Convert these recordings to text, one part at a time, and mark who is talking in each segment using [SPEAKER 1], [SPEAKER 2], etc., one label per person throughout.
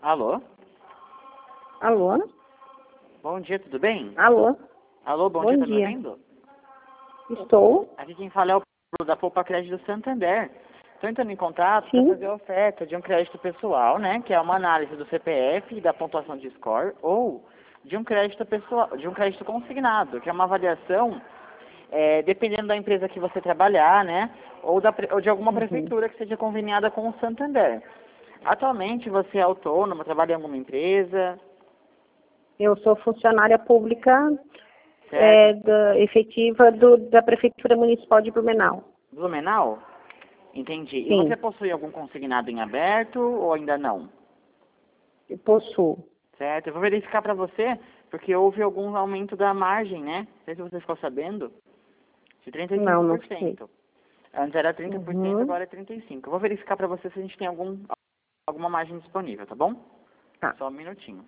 [SPEAKER 1] Alô?
[SPEAKER 2] Alô?
[SPEAKER 1] Bom dia, tudo bem?
[SPEAKER 2] Alô?
[SPEAKER 1] Alô, bom dia, tá me ouvindo?
[SPEAKER 2] Estou?
[SPEAKER 1] Aqui quem fala é o Paulo da Poupa Crédito do Santander. Estou entrando em contato para
[SPEAKER 2] Sim.
[SPEAKER 1] fazer a oferta de um crédito pessoal, né? Que é uma análise do CPF e da pontuação de score, ou de um crédito pessoal, de um crédito consignado, que é uma avaliação, dependendo da empresa que você trabalhar, né? Ou de alguma prefeitura que seja conveniada com o Santander. Atualmente você é autônomo, trabalha em alguma empresa?
[SPEAKER 2] Eu sou funcionária pública
[SPEAKER 1] Certo?
[SPEAKER 2] efetiva da Prefeitura Municipal de Blumenau.
[SPEAKER 1] Blumenau? Entendi. E
[SPEAKER 2] Sim,
[SPEAKER 1] você possui algum consignado em aberto ou ainda não?
[SPEAKER 2] eu possuo.
[SPEAKER 1] Certo? Eu vou verificar para você, porque houve algum aumento da margem, né? Não sei se você ficou sabendo, de
[SPEAKER 2] Não fiquei.
[SPEAKER 1] 35%. Antes era 30%,
[SPEAKER 2] Uhum.
[SPEAKER 1] agora é 35%. Eu vou verificar para você se a gente tem alguma margem disponível, tá bom?
[SPEAKER 2] Tá.
[SPEAKER 1] Só um minutinho.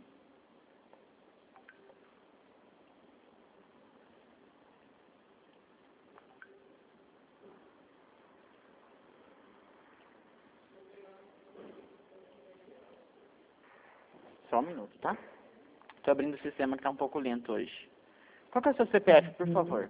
[SPEAKER 1] Só um minuto, tá? Estou abrindo o sistema que está um pouco lento hoje. Qual que é o seu CPF, por favor?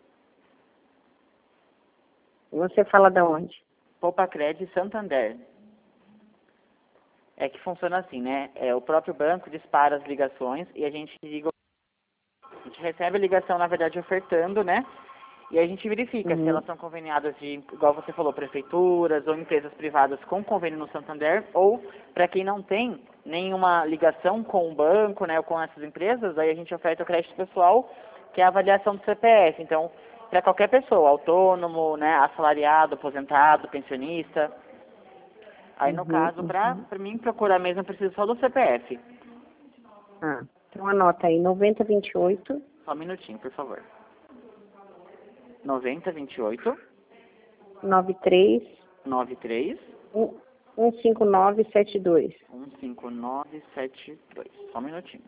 [SPEAKER 2] Você fala de onde?
[SPEAKER 1] Poupa Crédito Santander. É que funciona assim, né? O próprio banco dispara as ligações e a gente liga, a gente recebe a ligação, na verdade, ofertando, né? E aí a gente verifica se elas são conveniadas de, igual você falou, prefeituras ou empresas privadas com convênio no Santander, ou para quem não tem nenhuma ligação com o banco, né, ou com essas empresas, aí a gente oferta o crédito pessoal, que é a avaliação do CPF. Então, para qualquer pessoa, autônomo, né, assalariado, aposentado, pensionista. Aí, no caso, para mim procurar mesmo, eu preciso só do CPF.
[SPEAKER 2] Ah, então anota aí, 9028
[SPEAKER 1] Só um minutinho, por favor. 9028
[SPEAKER 2] 93
[SPEAKER 1] 93
[SPEAKER 2] 15972.
[SPEAKER 1] 15972. Só um minutinho.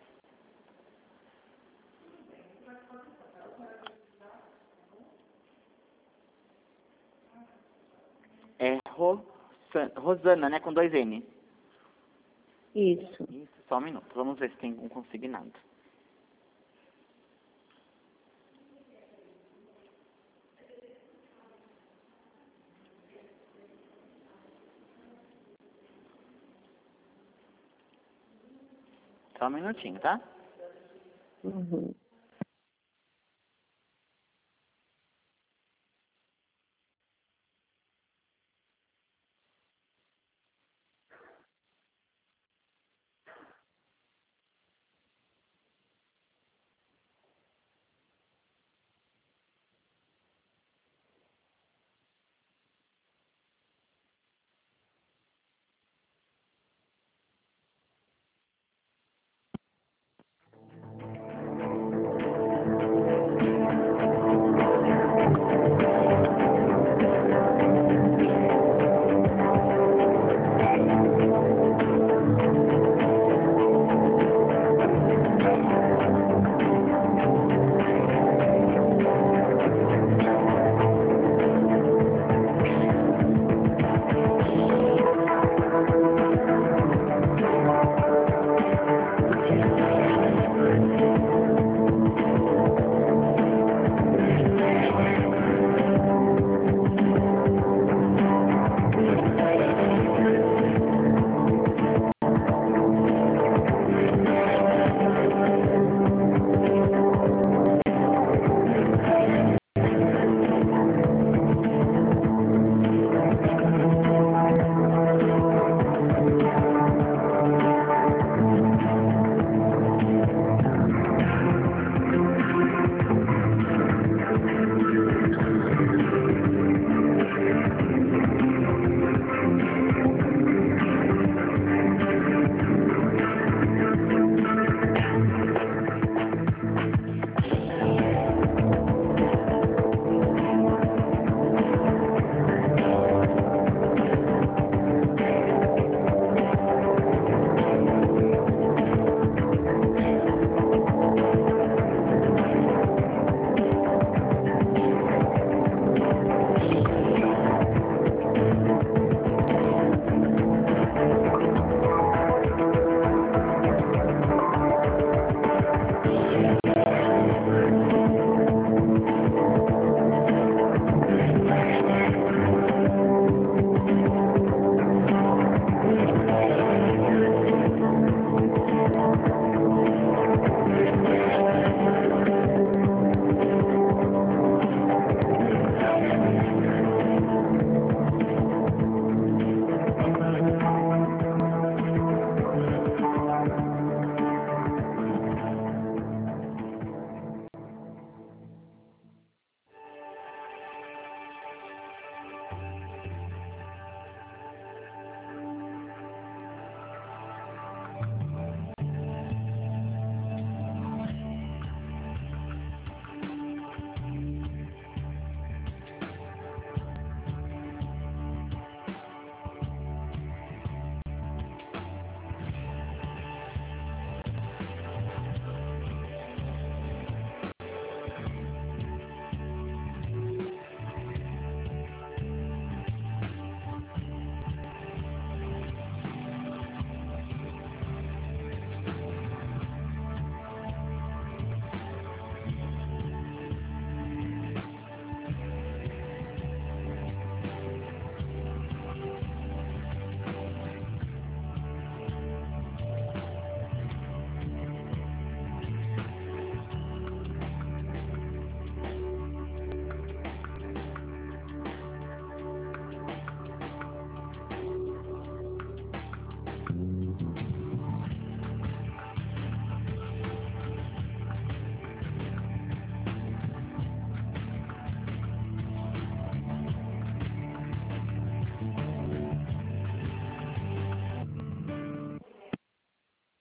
[SPEAKER 1] É Rosana, né? Com 2 N.
[SPEAKER 2] Isso.
[SPEAKER 1] Isso, só um minuto. Vamos ver se tem um consignado. Só um minutinho, tá?
[SPEAKER 2] Uhum.